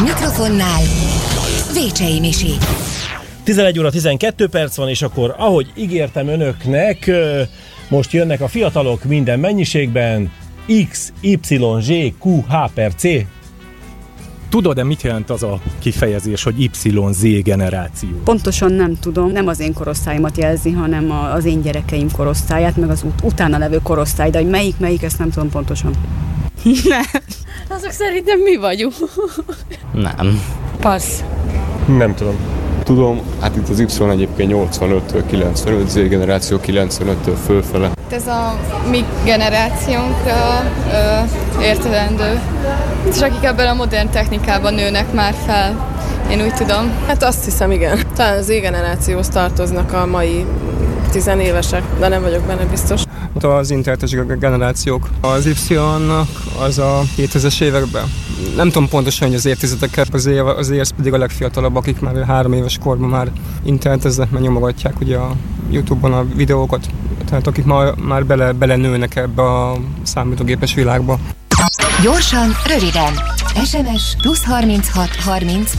mikrofonnál Vécsei Misi. 11 óra 12 perc van, és akkor, ahogy ígértem önöknek, most jönnek a fiatalok minden mennyiségben, X, Y, Z, Q, H per C. Tudod-e, mit jelent az a kifejezés, hogy YZ generáció? Pontosan nem tudom, nem az én korosztályomat jelzi, hanem az én gyerekeim korosztályát, meg az utána levő korosztály, de hogy melyik, ezt nem tudom pontosan. Nem. Azok szerintem mi vagyunk. Nem. Passz. Nem tudom. Tudom, hát itt az Y egyébként 85-től 95, Z generáció 95-től fölfele. Ez a mi generációnkra értelendő, és akik ebben a modern technikában nőnek már fel, én úgy tudom. Hát azt hiszem, igen. Talán az Z-generációhoz tartoznak a mai tizenévesek, de nem vagyok benne biztos. Az internetes generációk. Az Y-nak az a 2000-es években. Nem tudom pontosan, hogy az évtizedeket, azért pedig a legfiatalabb, akik már 3 éves korban már interneteznek, mert nyomogatják ugye a YouTube-on a videókat. Tehát akik már bele nőnek ebbe a számítógépes világba. Gyorsan, röviden. SMS +36 30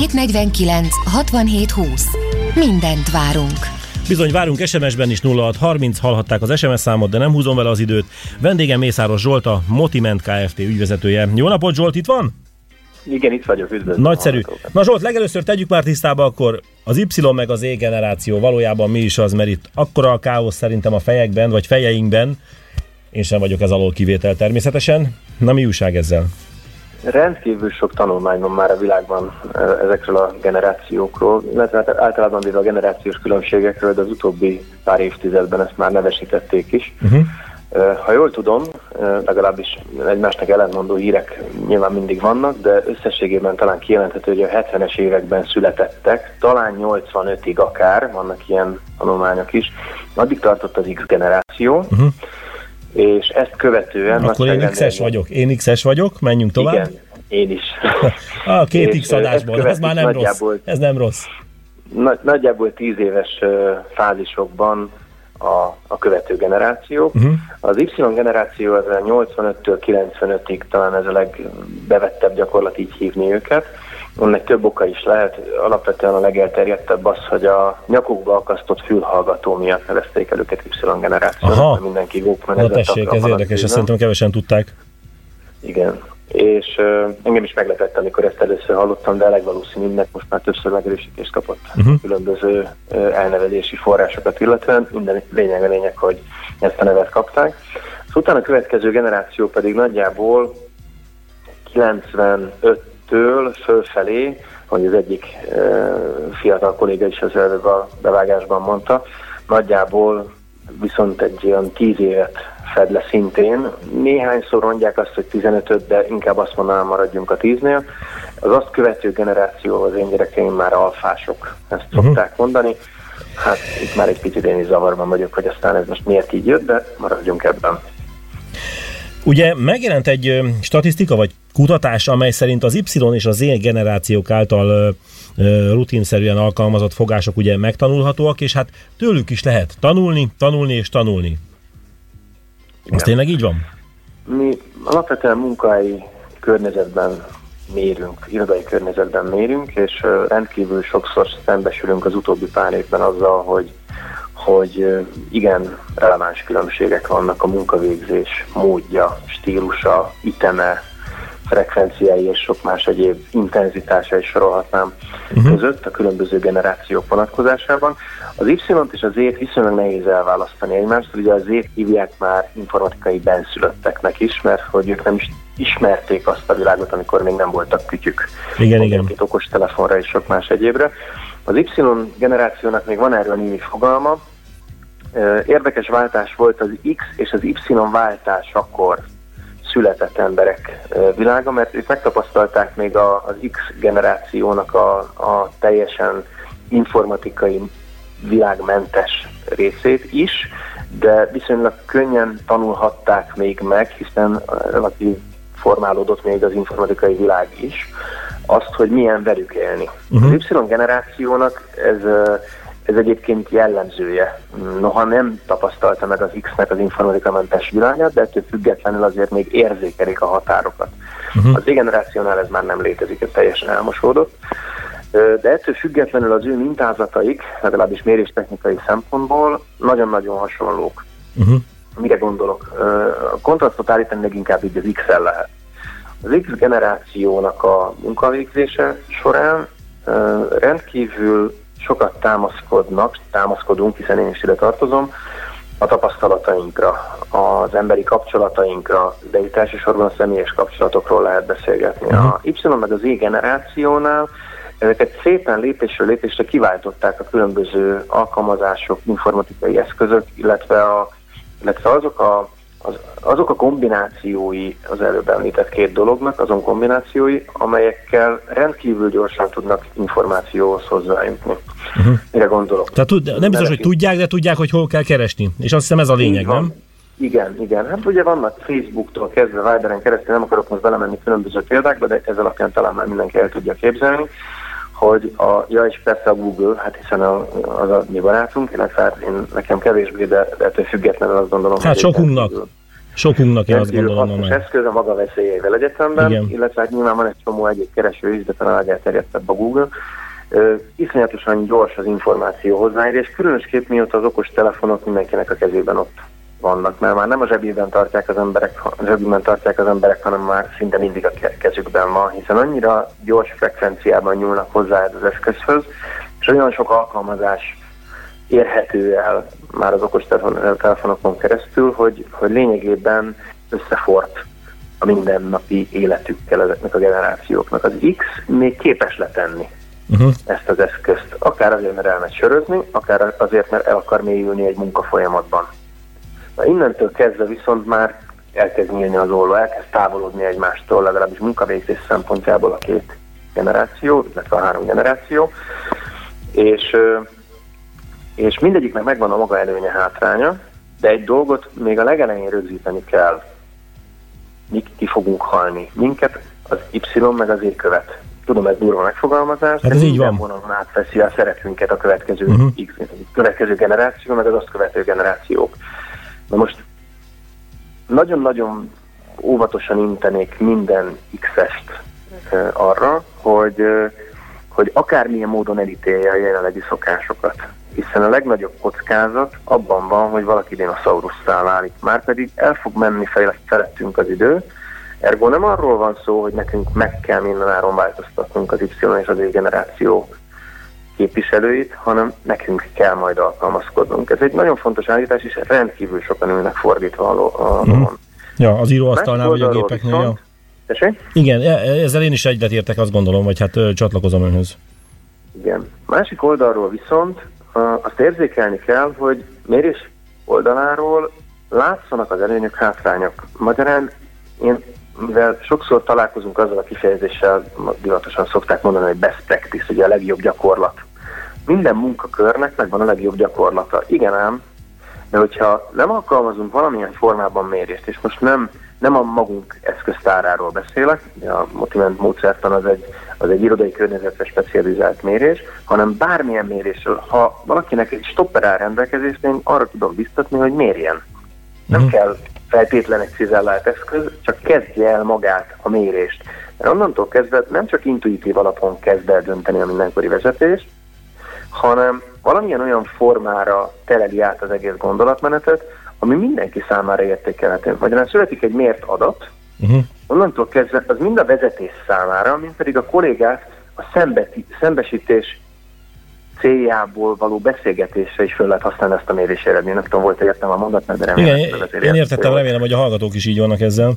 749 67 20. Mindent várunk. Bizony, várunk SMS-ben is 0630, hallhatták az SMS számot, de nem húzom vele az időt. Vendégem Mészáros Zsolt, a Motiment Kft. Ügyvezetője. Jó napot, Zsolt, itt van? Igen, itt vagyok, üdvözlöm. Nagyszerű. Na Zsolt, legelőször tegyük már tisztába akkor az Y meg az Z generáció valójában mi is az, mert itt akkora a káosz szerintem a fejekben, vagy fejeinkben. Én sem vagyok ez alól kivétel természetesen. Na, mi újság ezzel? Rendkívül sok tanulmány van már a világban ezekről a generációkról, illetve általában a generációs különbségekről, de az utóbbi pár évtizedben ezt már nevesítették is. Ha jól tudom, legalábbis egymásnak ellentmondó hírek nyilván mindig vannak, de összességében talán kijelenthető, hogy a 70-es években születettek, talán 85-ig akár, vannak ilyen tanulmányok is, addig tartott az X generáció, és ezt követően... Akkor én X-es vagyok, menjünk tovább. Igen, én is. A 2X adásból, ez már nem rossz. Ez nem rossz. Nagyjából 10 éves fázisokban a követő generáció. Az Y generáció az 85-től 95-ig talán ez a legbevettebb gyakorlat így hívni őket. Ennek több oka is lehet. Alapvetően a legelterjedtebb az, hogy a nyakukba akasztott fülhallgató miatt nevezték el őket Y generációnak. Mindenki Walkman-ezett. Na tessék, ez érdekes, ezt szerintem kevesen tudták. Igen. És engem is meglepett, amikor ezt először hallottam, de legvalószínűbbnek most már többször megerősítést kapott különböző elnevezési forrásokat illetően. Minden lényeg, hogy ezt a nevet kapták. Utána a következő generáció pedig nagyjából 95-től fölfelé, ahogy az egyik fiatal kolléga is az előbb a bevágásban mondta, nagyjából viszont egy olyan 10 évet fed le szintén. Néhányszor mondják azt, hogy 15-öt, de inkább azt mondanám, maradjunk a 10-nél. Az azt követő generáció, az én gyerekeim már alfások, ezt szokták mondani. Hát itt már egy picit én is zavarban vagyok, hogy aztán ez most miért így jött, de maradjunk ebben. Ugye megjelent egy statisztika vagy kutatás, amely szerint az Y és a Z generációk által rutinszerűen alkalmazott fogások ugye megtanulhatóak, és hát tőlük is lehet tanulni és tanulni. Az tényleg így van? Mi alapvetően munkahelyi környezetben mérünk, irodai környezetben mérünk, és rendkívül sokszor szembesülünk az utóbbi pár évben azzal, hogy igen, releváns különbségek vannak a munkavégzés módja, stílusa, üteme, frekvenciái és sok más egyéb intenzitása is sorolhatnám között a különböző generációk vonatkozásában. Az Y-t és a Z-t viszonylag nehéz elválasztani egymást, ugye a Z-t hívják már informatikai benszülötteknek is, mert hogy ők nem is ismerték azt a világot, amikor még nem voltak kütyük. Igen. Okos telefonra és sok más egyébre. Az Y generációnak még van erről némi fogalma. Érdekes váltás volt az X és az Y váltásakor született emberek világa, mert ők megtapasztalták még az X generációnak a teljesen informatikai világmentes részét is, de viszonylag könnyen tanulhatták még meg, hiszen relatív formálódott még az informatikai világ is, azt, hogy milyen velük élni. Az Y generációnak ez ez egyébként jellemzője. Noha nem tapasztalta meg az X-nek az informatikamentes világát, de ettől függetlenül azért még érzékelik a határokat. A Z-generációnál ez már nem létezik, ez teljesen elmosódott. De ettől függetlenül az ő mintázataik, legalábbis méréstechnikai szempontból nagyon-nagyon hasonlók. Mire gondolok? A kontrasztot állítani leginkább így az X-el lehet. Az X-generációnak a munkavégzése során rendkívül sokat támaszkodunk, hiszen én is ide tartozom, a tapasztalatainkra, az emberi kapcsolatainkra, de itt elsősorban a személyes kapcsolatokról lehet beszélgetni. A Y meg az Z generációnál ezeket szépen lépésről lépésre kiváltották a különböző alkalmazások, informatikai eszközök, illetve azok a kombinációi, az előbb említett két dolognak, azon kombinációi, amelyekkel rendkívül gyorsan tudnak információhoz hozzájutni. Mire gondolok? Tehát nem biztos, hogy tudják, de tudják, hogy hol kell keresni. És azt hiszem ez a lényeg, nem? Igen. Hát ugye vannak Facebooktól kezdve, Viberen keresztül, nem akarok most belemenni különböző példákba, de ez alapján talán már mindenki el tudja képzelni, hogy és persze a Google, hát hiszen az a mi barátunk, illetve nekem kevésbé, de ettől függetlenül azt gondolom, hát sokunknak én azt gondolom. Most eszköz a maga veszélyeivel egyetemben, illetve hát nyilván van egy csomó egyéb kereső is, de talán a legelterjedtebb a Google. Iszonyatosan gyors az információ hozzáérés, különösképp mióta az okos telefonok mindenkinek a kezében ott vannak, mert már nem a zsebében tartják az emberek, hanem már szinte mindig a kezükben van, hiszen annyira gyors frekvenciában nyúlnak hozzá az eszközhöz, és olyan sok alkalmazás érhető el már az okos telefonokon keresztül, hogy lényegében összefort a mindennapi életükkel ezeknek a generációknak. Az X még képes letenni ezt az eszközt, akár azért, mert elmegy sörözni, akár azért, mert el akar mélyülni egy munkafolyamatban. Na, innentől kezdve viszont már elkezd nyílni az olló, elkezd távolodni egymástól, legalábbis munkavégzés szempontjából a két generáció, illetve a 3 generáció, és mindegyiknek megvan a maga előnye, hátránya, de egy dolgot még a legelején rögzíteni kell. Mi ki fogunk halni. Minket az Y meg az Z követ. Tudom, ez durva megfogalmazás, hát de minden van. vonalon átveszi a szerepünket a következő generáció, meg az azt követő generációk. Na most nagyon-nagyon óvatosan intenék minden X-est arra, hogy akármilyen módon elítélje a jelenlegi szokásokat. Hiszen a legnagyobb kockázat abban van, hogy valaki dinoszaurusszá válik. Márpedig el fog menni felettünk az idő, ergo nem arról van szó, hogy nekünk meg kell mindenáron változtatnunk az Y és az Z generáció képviselőit, hanem nekünk kell majd alkalmazkodnunk. Ez egy nagyon fontos állítás, és rendkívül sokan ülnek fordítva a lovon. Ja, az íróasztalnál vagy a gépeknél. Ja. Tessék? Igen, ezzel én is egyetértek, azt gondolom, vagy hát csatlakozom önhöz. Igen. Másik oldalról viszont azt érzékelni kell, hogy mérés oldaláról látszanak az előnyök, hátrányok. Magyarán mivel sokszor találkozunk azzal a kifejezéssel, divatosan szokták mondani, hogy best practice, ugye a legjobb gyakorlat. Minden munkakörnek megvan a legjobb gyakorlata. Igen ám, de hogyha nem alkalmazunk valamilyen formában mérést, és most nem a magunk eszköztáráról beszélek, a Motiment módszertan az egy irodai környezetre specializált mérés, hanem bármilyen mérésről. Ha valakinek egy stopper áll rendelkezésre, én arra tudom biztatni, hogy mérjen. Nem kell feltétlen egy cizellált eszköz, csak kezdje el magát a mérést. Mert onnantól kezdve nem csak intuitív alapon kezd el dönteni a mindenkori vezetést, hanem valamilyen olyan formára tereli át az egész gondolatmenetet, ami mindenki számára értékelhető. Magyarán születik egy mért adat, onnantól kezdve az mind a vezetés számára, mind pedig a kollégák a szembesítés céljából való beszélgetésre is föl lehet használni ezt a mérési eredményt. Nem tudom, volt értem a mondat, de remélem. Igen, én értettem, remélem, hogy a hallgatók is így vannak ezzel.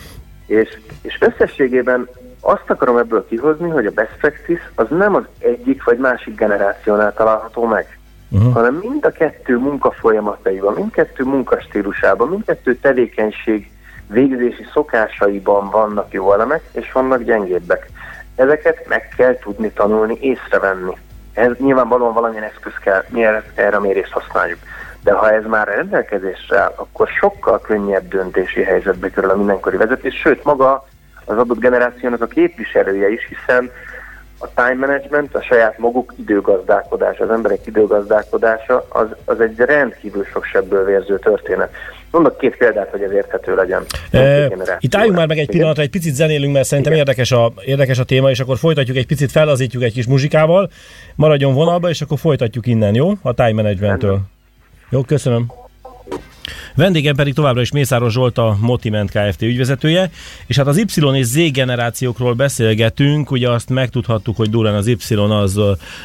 És összességében azt akarom ebből kihozni, hogy a best practice az nem az egyik vagy másik generációnál található meg, hanem mind a kettő munkafolyamataiban, mindkettő munkastílusában, mindkettő tevékenység végzési szokásaiban vannak jó elemek, és vannak gyengébbek. Ezeket meg kell tudni tanulni, észrevenni. Ez nyilvánvalóan valamilyen eszköz kell, mi erre a mérést használjuk. De ha ez már rendelkezésre áll, akkor sokkal könnyebb döntési helyzetbe kerül a mindenkori vezetés, sőt maga az adott generációnak a képviselője is, hiszen a time management, a saját maguk időgazdálkodása, az emberek időgazdálkodása, az egy rendkívül sok sebből vérző történet. Mondok 2 példát, hogy ez érthető legyen. Itt álljunk már meg egy pillanatra, egy picit zenélünk, mert szerintem érdekes a téma, és akkor folytatjuk egy picit, fellazítjuk egy kis muzsikával, maradjon vonalba, és akkor folytatjuk innen, jó? A time managementtől. Jó, köszönöm. Vendégem pedig továbbra is Mészáros Zsolt, a Motiment Kft. Ügyvezetője, és hát az Y és Z generációkról beszélgetünk, ugye azt megtudhattuk, hogy durván az Y az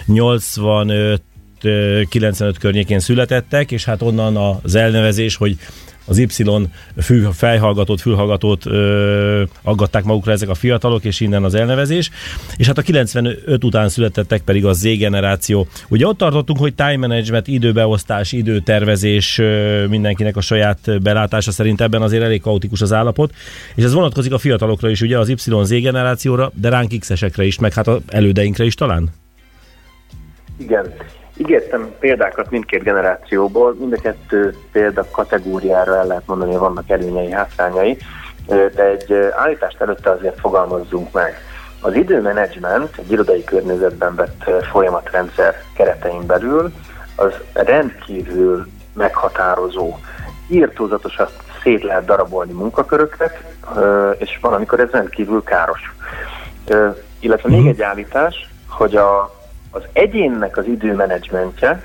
85-95 környékén születettek, és hát onnan az elnevezés, hogy az Y fülhallgatót aggatták magukra ezek a fiatalok, és innen az elnevezés. És hát a 95 után születettek pedig a Z generáció. Ugye ott tartottunk, hogy time management, időbeosztás, időtervezés, mindenkinek a saját belátása szerint ebben azért elég kaotikus az állapot, és ez vonatkozik a fiatalokra is, ugye az Y-Z generációra, de ránk X-esekre is, meg hát az elődeinkre is talán? Igen. Ígértem példákat mindkét generációból, mind a 2 példa kategóriára el lehet mondani, hogy vannak előnyei, hátrányai, de egy állítást előtte azért fogalmazzunk meg. Az időmenedzsment egy irodai környezetben vett folyamatrendszer keretein belül az rendkívül meghatározó. Irtózatosan szét lehet darabolni munkaköröket, és van, amikor ez rendkívül káros. Illetve még egy állítás, hogy az egyénnek az időmenedzsmentje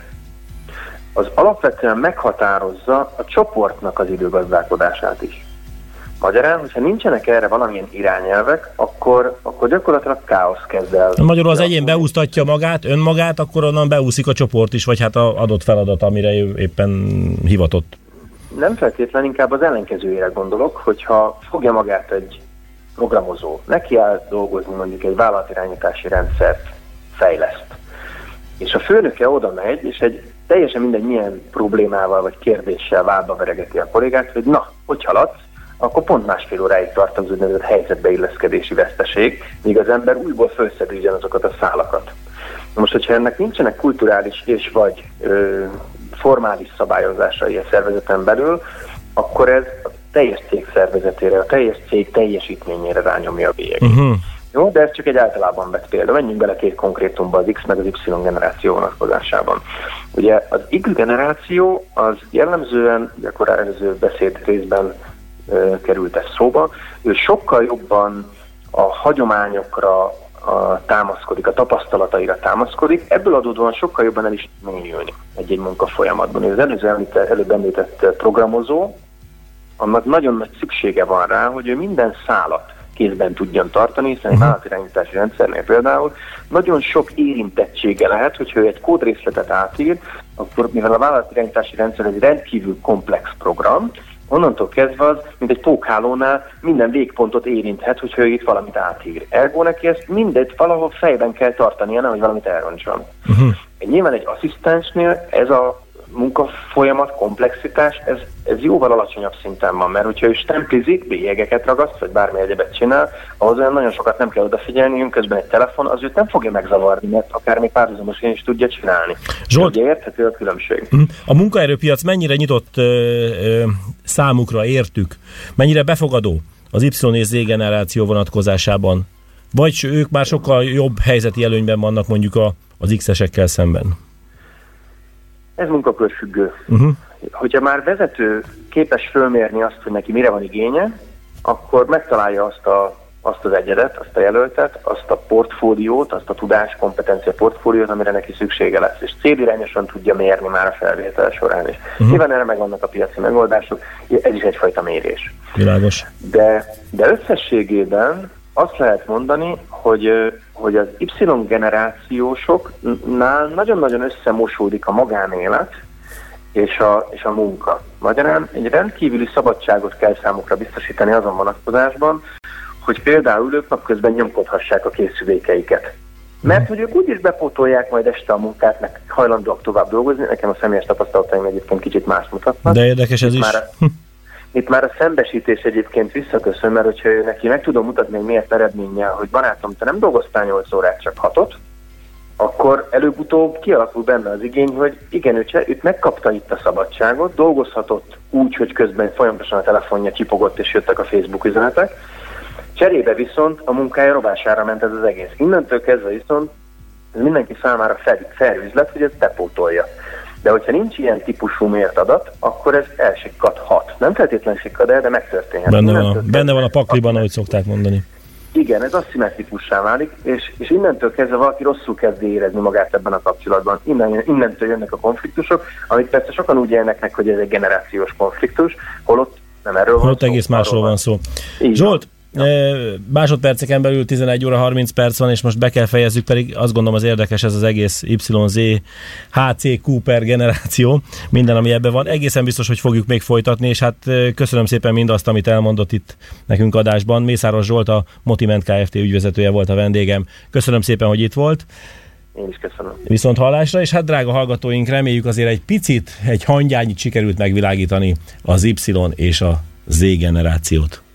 az alapvetően meghatározza a csoportnak az időgazdálkodását is. Magyarán, hogyha nincsenek erre valamilyen irányelvek, akkor gyakorlatilag káosz kezd el. Magyarul az egyén beúsztatja magát, önmagát, akkor onnan beúszik a csoport is, vagy hát az adott feladat, amire ő éppen hivatott. Nem feltétlenül, inkább az ellenkezőjére gondolok, hogyha fogja magát egy programozó, neki áll dolgozni mondjuk egy vállalatirányítási rendszert fejleszt, és a főnöke oda megy, és egy teljesen mindegy milyen problémával vagy kérdéssel vádba veregeti a kollégát, hogy na, hogy haladsz, akkor pont 1,5 óráig tart az úgynevezett helyzetbeilleszkedési veszteség, míg az ember újból felszedi ugyanazokat a szálakat. Most, hogyha ennek nincsenek kulturális és vagy formális szabályozásai a szervezeten belül, akkor ez a teljes cég szervezetére, a teljes cég teljesítményére rányomja a bélyegét. Jó, de ez csak egy általában vett példa. Menjünk bele 2 konkrétumba az X meg az Y generáció vonatkozásában. Ugye az X generáció az jellemzően, akkor előző beszéd részben került ez szóba, ő sokkal jobban a hagyományokra támaszkodik, a tapasztalataira támaszkodik, ebből adódóan sokkal jobban el is mélyülni egy munkafolyamatban. Az előbb említett programozó, annak nagyon nagy szüksége van rá, hogy ő minden szálat kézben tudjon tartani, hiszen egy vállalatirányítási rendszernél például nagyon sok érintettsége lehet, hogyha ő egy kódrészletet átír, akkor mivel a vállalatirányítási rendszer egy rendkívül komplex program, onnantól kezdve az, mint egy pókhálónál minden végpontot érinthet, hogyha ő itt valamit átír. Ergo neki ezt mindegy valahol fejben kell tartania, nehogy valamit elrontson. Nyilván egy asszisztensnél ez a munkafolyamat, komplexitás, ez jóval alacsonyabb szinten van, mert hogyha ő stemplizik, bélyegeket ragaszt, vagy bármi egyebet csinál, ahhoz olyan nagyon sokat nem kell odafigyelni, közben egy telefon, az őt nem fogja megzavarni, mert akár még párhuzamosan is tudja csinálni. Zsolt, ugye érthető a különbség. A munkaerőpiac mennyire nyitott számukra, értük? Mennyire befogadó az Y és Z generáció vonatkozásában? Vagy ők már sokkal jobb helyzeti előnyben vannak mondjuk az X-esekkel szemben? Ez munkakörfüggő. Hogyha már vezető képes fölmérni azt, hogy neki mire van igénye, akkor megtalálja azt az egyedet, azt a jelöltet, azt a portfóliót, azt a tudás, kompetencia portfóliót, amire neki szüksége lesz. És célirányosan tudja mérni már a felvétel során is. Nyilván erre megvannak a piaci megoldások, ez is egyfajta mérés. Világos. De összességében azt lehet mondani, hogy az Y generációsoknál nagyon-nagyon összemosódik a magánélet és a munka. Magyarán egy rendkívüli szabadságot kell számukra biztosítani azon vonatkozásban, hogy például ők napközben nyomkodhassák a készülékeiket. Mert hogy ők úgyis bepótolják majd este a munkát, meg hajlandóak tovább dolgozni, nekem a személyes tapasztalataim egyébként kicsit más mutatnak. De érdekes ez is. Itt már a szembesítés egyébként visszaköszön, mert hogyha neki meg tudom mutatni, hogy miért eredménnyel, hogy barátom, te nem dolgoztál 8 órát, csak 6-ot, akkor előbb-utóbb kialakul benne az igény, hogy igen, őt megkapta itt a szabadságot, dolgozhatott úgy, hogy közben folyamatosan a telefonja csipogott és jöttek a Facebook üzenetek, Cserébe viszont a munkája rovására ment ez az egész. Innentől kezdve viszont ez mindenki számára fair üzlet, hogy ez bepótolja. De hogyha nincs ilyen típusú mért adat, akkor ez elsikkadhat. Nem feltétlenül sikkad el, de megtörténhet. Benne van a pakliban, ahogy szokták mondani. Igen, ez aszimmetrikussá válik, és innentől kezdve valaki rosszul kezdi érezni magát ebben a kapcsolatban. Innentől jönnek a konfliktusok, amit persze sokan úgy élnek meg, hogy ez egy generációs konfliktus, holott nem erről van szó. Egész másról van szó. Zsolt, másodperceken belül 11 óra 30 perc van, és most be kell fejezzük, pedig azt gondolom az érdekes ez az egész YZ, HC, Cooper generáció, minden, ami ebben van. Egészen biztos, hogy fogjuk még folytatni, és hát köszönöm szépen mindazt, amit elmondott itt nekünk adásban. Mészáros Zsolt, a Motiment Kft. Ügyvezetője volt a vendégem. Köszönöm szépen, hogy itt volt. Én is köszönöm. Viszont hallásra, és hát drága hallgatóink, reméljük azért egy picit, egy hangyányit sikerült megvilágítani az Y és a Z generációt.